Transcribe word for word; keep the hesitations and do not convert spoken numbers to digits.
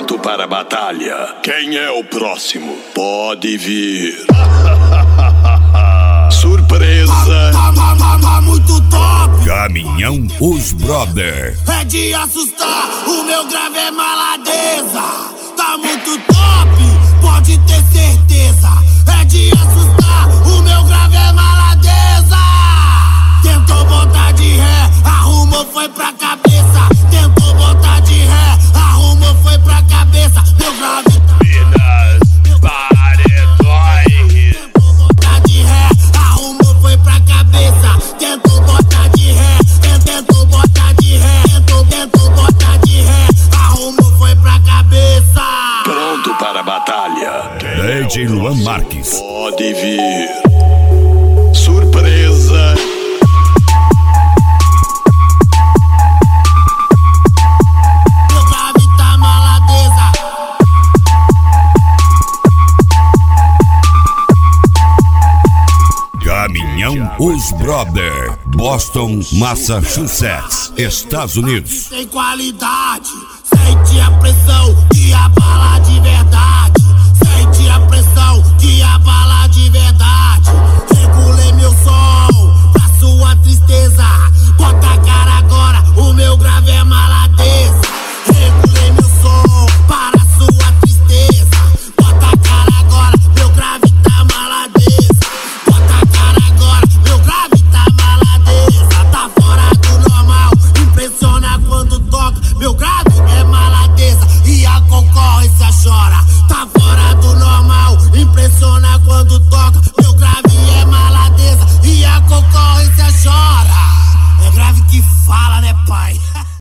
Pronto para a batalha. Quem é o próximo? Pode vir. Surpresa. Tá, tá, tá, tá muito top. Caminhão Os Brother. É de assustar, o meu grave é maladeza. Tá muito top, pode ter certeza. É de assustar, o meu grave é maladeza. Tentou botar de ré, arrumou, foi pra cabeça. Tentou botar de ré, arrumou, foi pra cabeça. Meu grave tá Minas, paredões. Tentou botar de ré, arrumou, foi pra cabeça. Tentou botar de ré, tentou botar de ré. Tentou, tentou botar de ré, arrumou, foi pra cabeça. Pronto para a batalha. D J Luan Marques. Pode vir. Surpresa. Meu grave tá maladeza. Caminhão Os Brother. Boston, Massachusetts, Estados Unidos. Tem qualidade, sente a pressão.